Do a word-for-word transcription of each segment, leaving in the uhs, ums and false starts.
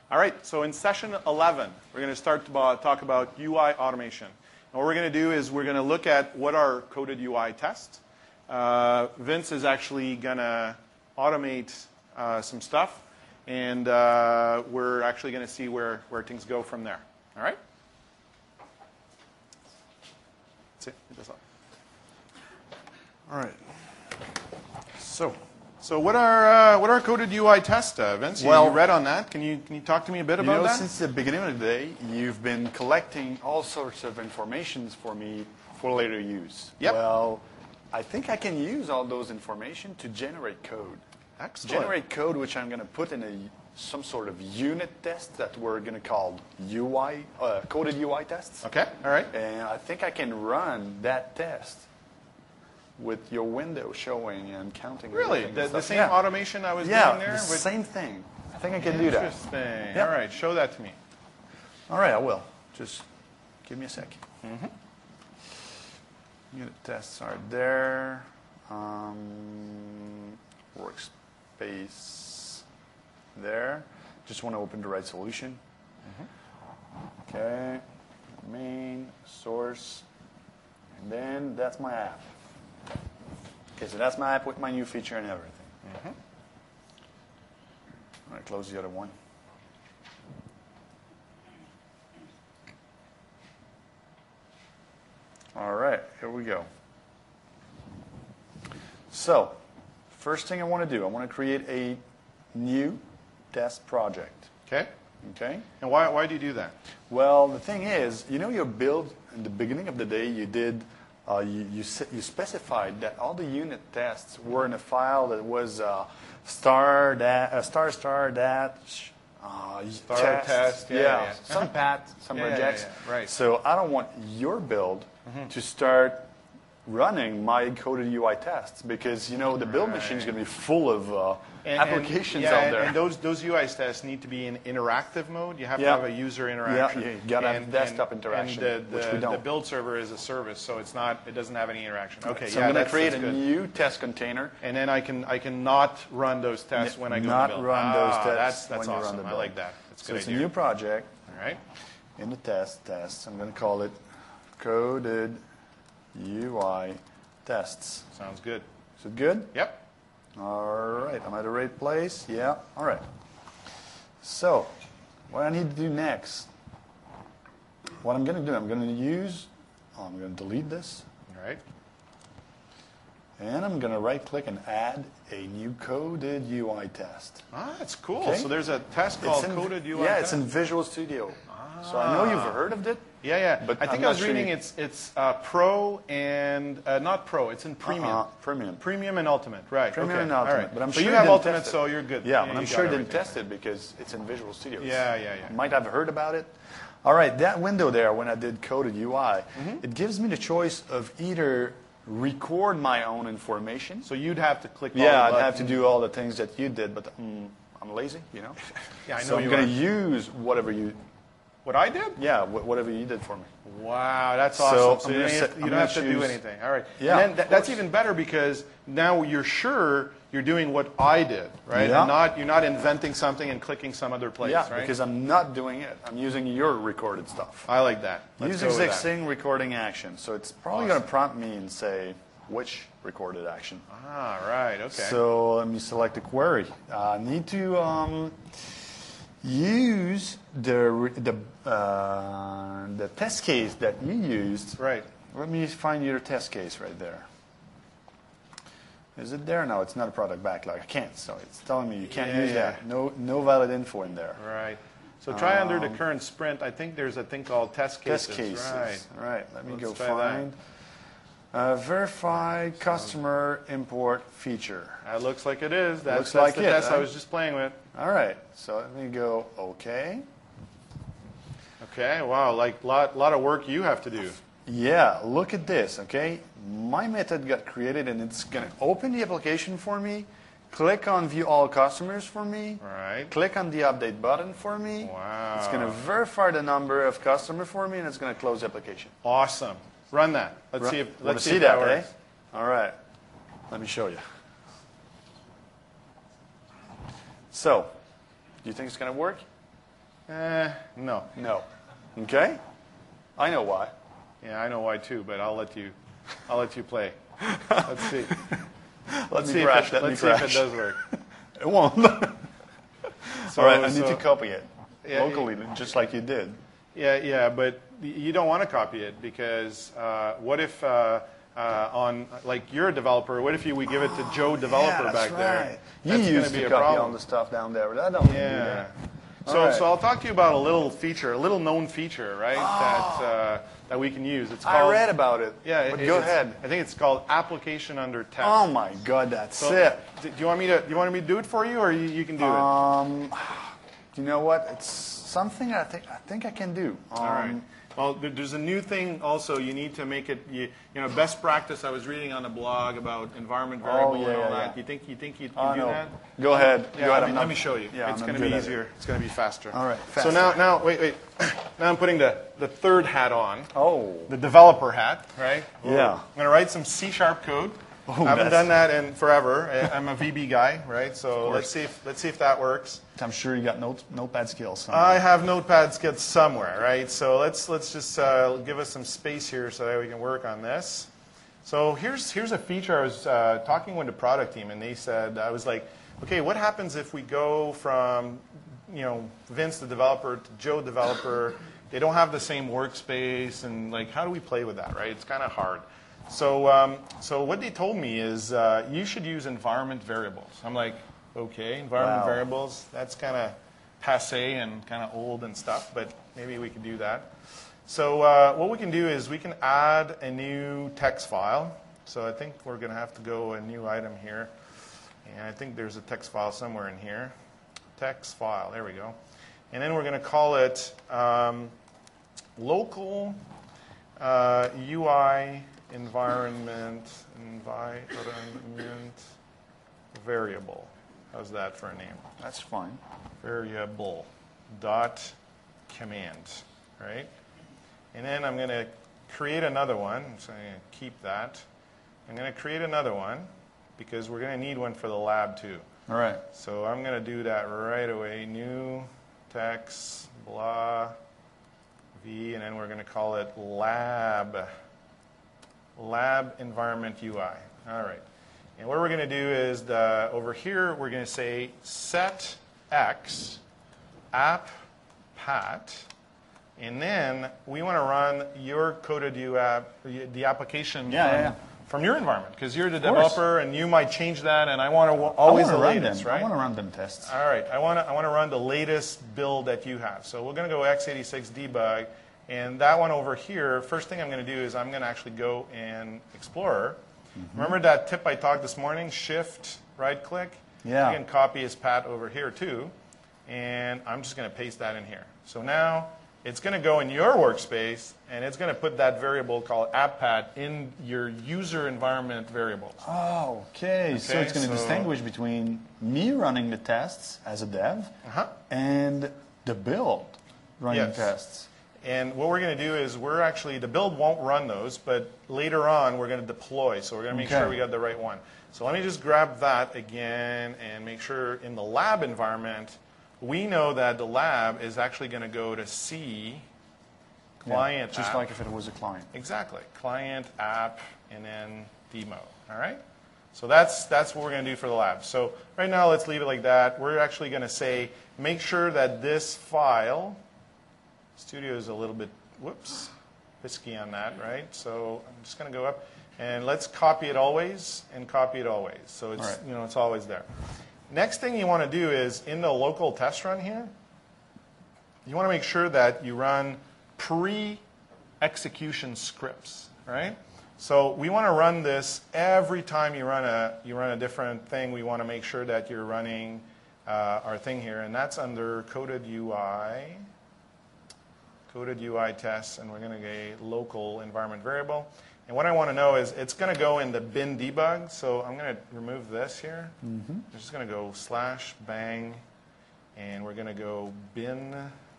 All right, so in session eleven, we're going to start to talk about U I automation. And what we're going to do is we're going to look at what are coded U I tests. Uh, Vince is actually going to automate uh, some stuff, and uh, we're actually going to see where, where things go from there. All right? That's it. Get this up. All right. So. So what are uh, what are coded U I tests, uh, Vince? You, well, you read on that. Can you can you talk to me a bit you about know, that? Since the beginning of the day, you've been collecting all sorts of informations for me for later use. Yep. Well, I think I can use all those information to generate code. Excellent. Generate code which I'm going to put in a some sort of unit test that we're going to call U I uh, coded U I tests. Okay. All right. And I think I can run that test with your window showing and counting. Really? And The, the same yeah. automation I was yeah, doing there? the with... same thing. I think I can do that. Interesting. Yeah. All right. Show that to me. All right, I will. Just give me a second. Mm-hmm. Unit tests are there. Um, workspace there. Just want to open the right solution. Mm-hmm. Okay. Main, source. And then that's my app. Okay, so that's my app with my new feature and everything. Mm-hmm. All right, close the other one. All right, here we go. So, first thing I want to do, I want to create a new test project. Okay. Okay? And why why do you do that? Well, the thing is, you know your build, in the beginning of the day, you did, uh, you, you, you specified that all the unit tests were in a file that was uh, star, that, uh, star, star, dash, uh, Star test. test, yeah, yeah, yeah, yeah. some pat, some Yeah, yeah, regex. yeah, yeah, right. So I don't want your build Mm-hmm. to start running my coded U I tests because, you know, the build Right. machine is going to be full of uh, And, applications and, yeah, out and, there. and those those U I tests need to be in interactive mode. You have Yeah. to have a user interaction. Yeah, you gotta have and, desktop and, interaction, And the, which the, we don't. the build server is a service, so it's not. It doesn't have any interaction. Okay. so yeah, I'm going that's, to create that's a good. new test container. And then I can I can not run those tests N- when I go not to build. run ah, those tests That's that's when you run awesome. the I build. like that. That's a So good it's idea. a new project All right. in the test tests. I'm going to call it coded U I tests. Sounds good. Is it good? Yep. All right. Am I at the right place? Yeah. All right. So what I need to do next, what I'm going to do, I'm going to use, oh, I'm going to delete this. All right. And I'm going to right-click and add a new coded U I test. Ah, that's cool. Okay. So there's a test called It's in- coded U I. Yeah, test. it's in Visual Studio. So I know you've heard of it. Yeah, yeah. But I think I'm I was not sure reading you- it's it's uh, Pro and uh, not Pro. It's in Premium. Uh-uh, Premium. Premium and Ultimate, right? Premium okay. and All Ultimate, right. but I'm so sure you you have didn't Ultimate, test it. so you're good. Yeah, you and I'm got sure I didn't everything. test it because it's in Visual Studio. Yeah, yeah, yeah. You might have heard about it. All right, that window there, when I did coded U I, Mm-hmm. it gives me the choice of either record my own information. So you'd have to click. all Yeah, the I'd have to buttons. do all the things that you did, but mm, I'm lazy, you know. Yeah, I know so I'm you going are. to use whatever you, What I did? yeah, wh- whatever you did for me. Wow, that's So awesome. So, I'm you gonna don't say- have, you I'm don't have to gonna do choose- anything. All right. Yeah, And then of that, that's course. even better because now you're sure you're doing what I did, right? Yeah. And not you're not inventing something and clicking some other place, yeah, right? because I'm not doing it. I'm using your recorded stuff. I like that. Let's Use go with that. existing recording action. So it's probably going to prompt me and say, which recorded action? Ah, right. Okay. So let me select a query. I need to um, use the, re- the, uh, the test case that you used. right. Let me find your test case right there. Is it there? No, it's not a product backlog. I can't. So it's telling me you can't Yeah, use yeah. that. No, no valid info in there. Right. So try under the current sprint. I think there's a thing called test cases. Test cases. Right. All right. Let me Let's go try that. find. Uh, verify customer import feature. That looks like it is. That's, Looks that's like the it, test I huh? was just playing with. All right. So let me go OK. Okay. Wow. Like lot lot of work you have to do. Yeah, look at this, okay? My method got created and it's going to open the application for me, click on view all customers for me, Right. click on the update button for me. Wow. It's going to verify the number of customer for me and it's going to close the application. Awesome. Run that. Let's Run- see if Wanna let's see see if that, that eh? works. All right. Let me show you. So, do you think it's going to work? Eh, no. No. Okay. I know why. Yeah, I know why too, but I'll let you, I'll let you play. Let's see. Let's me see crash, if let it, me let's see if it crash. does work. It won't. So, All right, I need so- to copy it Yeah, locally, just like you did. Yeah, yeah, but you don't want to copy it because uh, what if uh, uh, on like you're a developer? What if you we give it to Joe developer yeah, that's back there? right. You That's gonna used be to a copy problem. all the stuff down there, but I don't do Yeah. that. So, All right. so I'll talk to you about a little feature, a little known feature, right? That uh, that we can use. It's I called. read about it. Yeah, but it- go it's- ahead. I think it's called application under test. Oh my God, that's So, it. d- Do you want me to? Do you want me to do it for you, or you, you can do it? Um, you know what? It's something I think I think I can do. Um, All right. Well, there- there's a new thing also. You need to make it, you, you know, best practice. I was reading on the blog about environment variable Oh, yeah, and all yeah, that. yeah. You think you think you I can do know. that? Go ahead. Yeah, Go let, ahead. me, I'm let not- me show you. Yeah, it's I'm going not to be good at it. easier. It's going to be faster. All right, So faster. now, now, wait, wait. Now I'm putting the, the third hat on, Oh. the developer hat, right? Yeah. I'm going to write some C sharp code. Oh, I haven't that's- done that in forever. I- I'm a V B guy, right? So let's see if let's see if that works. I'm sure you got note, notepad skills. somewhere. I have notepad skills somewhere, right? So let's let's just uh, give us some space here so that we can work on this. So here's here's a feature. I was uh, talking with the product team, and they said, I was like, okay, what happens if we go from, you know, Vince the developer to Joe developer? They don't have the same workspace, and like, how do we play with that, right? It's kind of hard. So um, so what they told me is uh, you should use environment variables. I'm like, okay, environment Wow. variables. That's kind of passe and kind of old and stuff, but maybe we could do that. So uh, what we can do is we can add a new text file. So I think we're going to have to go a new item here. And I think there's a text file somewhere in here. Text file, there we go. And then we're going to call it um, local uh, U I environment, environment variable. How's that for a name? That's fine. Variable dot command, right? And then I'm going to create another one. So I'm going to keep that. I'm going to create another one because we're going to need one for the lab too. All right. So I'm going to do that right away. New text, blah, v, and then we're going to call it lab, lab environment U I. All right. And what we're going to do is the, over here, we're going to say set x app pat, and then we want to run your coded U I, the application Yeah, from, yeah, yeah. from your environment, because you're the course. developer, and you might change that, and I want to I always wanna the run latest, them. right? I want to run them tests. All right, I want to I want to run the latest build that you have. So we're going to go x eighty-six debug, and that one over here. First thing I'm going to do is I'm going to actually go in Explorer. Mm-hmm. Remember that tip I talked this morning? Shift right click. Yeah. You can copy his path over here too, and I'm just going to paste that in here. So now it's going to go in your workspace, and it's going to put that variable called apppat in your user environment variables. Oh, okay. So Okay, it's going to so- distinguish between me running the tests as a dev Uh-huh. and the build running Yes. tests. And what we're going to do is we're actually, the build won't run those, but later on we're going to deploy. So we're going to make Okay. sure we got the right one. So let me just grab that again and make sure in the lab environment, we know that the lab is actually going to go to C, client Yeah, just app. like if it was a client. Exactly. Client, app, and then demo. All right? So that's, that's what we're going to do for the lab. So right now, let's leave it like that. We're actually going to say, make sure that this file, Studio is a little bit, whoops, risky on that, right? So I'm just going to go up, and let's copy it always and copy it always. So it's, All right. you know, it's always there. Next thing you want to do is in the local test run here, you want to make sure that you run pre-execution scripts, right? So we want to run this every time you run a you run a different thing. We want to make sure that you're running uh, our thing here, and that's under coded U I, coded U I tests, and we're going to get a local environment variable. And what I want to know is it's going to go in the bin debug. So I'm going to remove this here. Mm-hmm. I'm just going to go slash bang, and we're going to go bin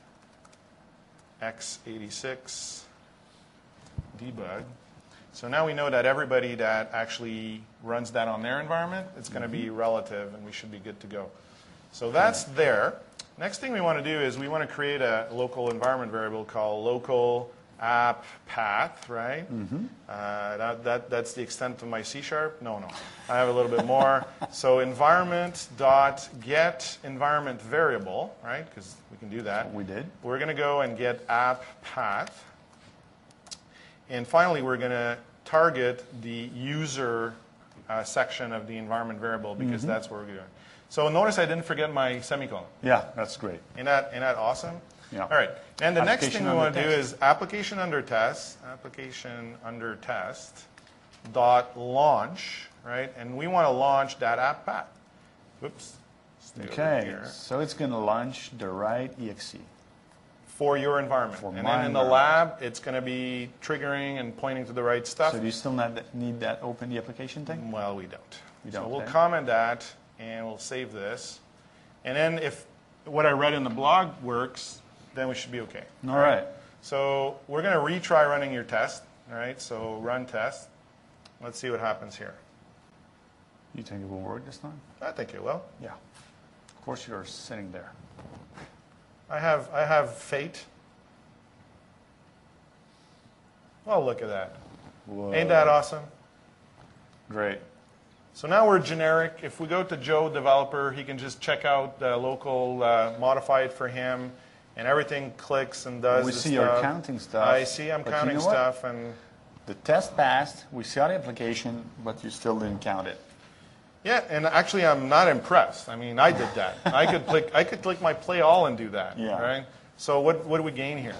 x eighty-six debug. So now we know that everybody that actually runs that on their environment, it's going to be relative, and we should be good to go. So that's there. next thing we want to do is we want to create a local environment variable called local app path, right? Mm-hmm. uh, that, that, that's the extent of my C sharp. No, no, I have a little bit more. So environment dot get environment variable, right? Because we can do that. We did. We're going to go and get app path. And finally, we're going to target the user uh, section of the environment variable because mm-hmm. that's what we're doing. So notice I didn't forget my semicolon. Yeah, that's great. Ain't that, ain't that awesome? Yeah. All right. And the next thing we want to do test. is application under test, application under test dot launch, right? And we want to launch that app path. Whoops. Stay over Okay, here. so it's going to launch the right E X E. For your environment. For and my then in the environment. lab, it's going to be triggering and pointing to the right stuff. So do you still not need that open the application thing? Well, we don't. We So don't, we'll okay. comment that, and we'll save this. And then if what I read in the blog works, then we should be okay. All right. So we're going to retry running your test. All right, so run test. Let's see what happens here. You think it will work this time? I think it will. Yeah. Of course you're sitting there. I have, I have fate. Well, look at that. Whoa. Ain't that awesome? Great. So now we're generic. If we go to Joe developer, he can just check out the local, uh, modify it for him, and everything clicks and does We the see stuff. your counting stuff. I see I'm but counting you know what? stuff, and The test passed. We saw the application, but you still didn't count it. yeah, and actually I'm not impressed. I mean, I did that. I could click, I could click my play all and do that. Yeah. Right. So what, what do we gain here?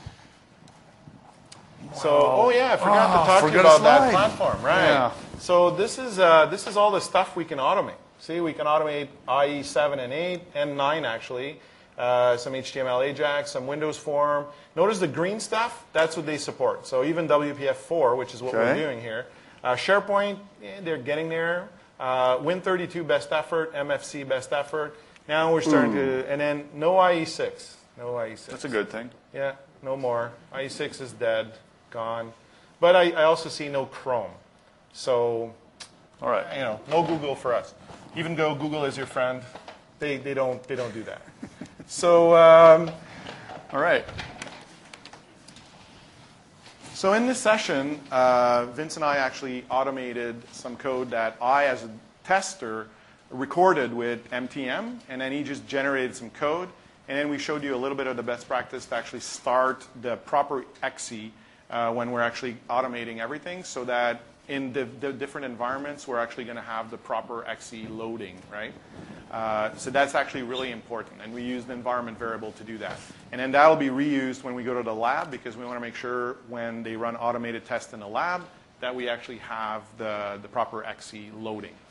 So, oh yeah, I forgot Oh, to talk to you forgot a about that slide. platform, right? Yeah. So this is uh, this is all the stuff we can automate. See, we can automate I E seven and eight, and nine actually, uh, some H T M L Ajax, some Windows Form. Notice the green stuff, that's what they support. So even W P F four, which is what we're Okay. doing here. Uh, SharePoint, eh, they're getting there. Uh, Win thirty-two best effort, M F C best effort. Now we're starting to, and then no I E six. No I E six. That's a good thing. Yeah, no more. I E six is dead, gone. But I, I also see no Chrome. So, All right. you know, no Google for us. Even though Google is your friend, they, they don't they don't do that. So, um, All right. so in this session, uh, Vince and I actually automated some code that I, as a tester, recorded with M T M, and then he just generated some code. And then we showed you a little bit of the best practice to actually start the proper X E uh, when we're actually automating everything, so that in the, the different environments, we're actually going to have the proper X E loading, right? Uh, so that's actually really important, and we use the environment variable to do that. And then that'll be reused when we go to the lab, because we want to make sure when they run automated tests in the lab that we actually have the, the proper X E loading.